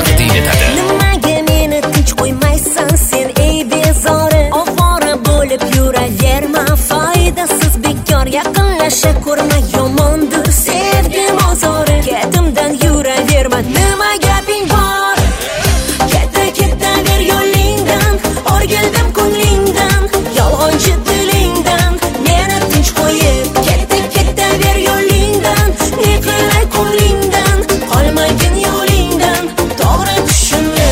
taqdim etadi. Nimaga meni tinch qo'ymaysan sen ey bezori? Ovora bo'lib yuraverma, foydasiz bekor. Yaqinlasha ko'rma, yomondir sevgi mozori. Ketimdan yuraverma, nima gaping bor? Ketaver yo'lingdan, o'rgildim ko'nglingdan, yolg'onchi dilingdan. Meni tinch qo'yib ketaver yo'lingdan, ne qilay qo'lingdan, qolmagin yo'lingdan, to'g'ri tushunma.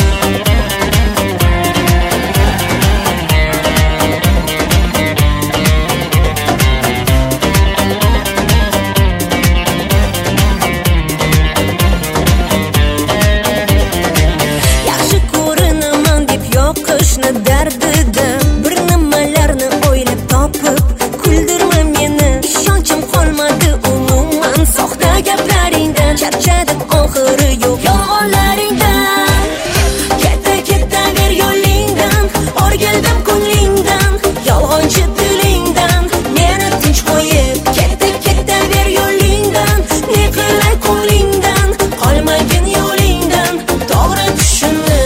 Yaxshi ko'rinaman deb yoqishni dardidan, bir nimalarni o'ylab topib kuldirma meni. Ishonchim qolmadi umuman soxta gaplaringdan, charchadim oxiri yo'q yolg'onlaringdan. Ketaver yo'lingdan, o'rgildim ko'nglingdan, yolg'onchi dilingdan. Meni tinch qo'yib ketaver yo'lingdan, ne qilay qo'lingdan, qolmagin yo'lingdan, to'g'ri tushunma.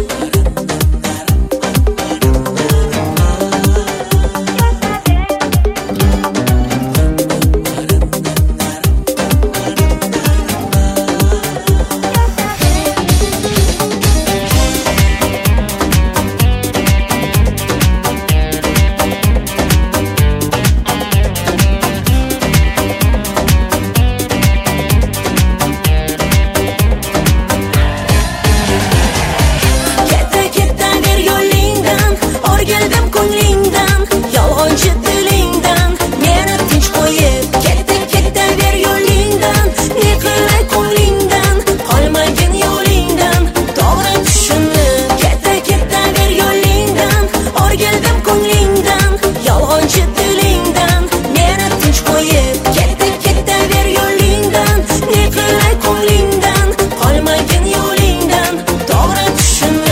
Ketaver yo'lingdan, o'rgildim ko'nglingdan, yolg'onchi dilingdan. Meni tinch qo'yib ketaver yo'lingdan, ne qilay qo'lingdan, qolmagin yo'lingdan, to'g'ri tushunma. Ketaver yo'lingdan, o'rgildim ko'nglingdan, yolg'onchi dilingdan. Meni tinch qo'yib ketaver yo'lingdan, ne qilay qo'lingdan, qolmagin yo'lingdan, to'g'ri tushunma.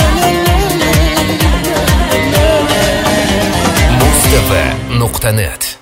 Mustafa.net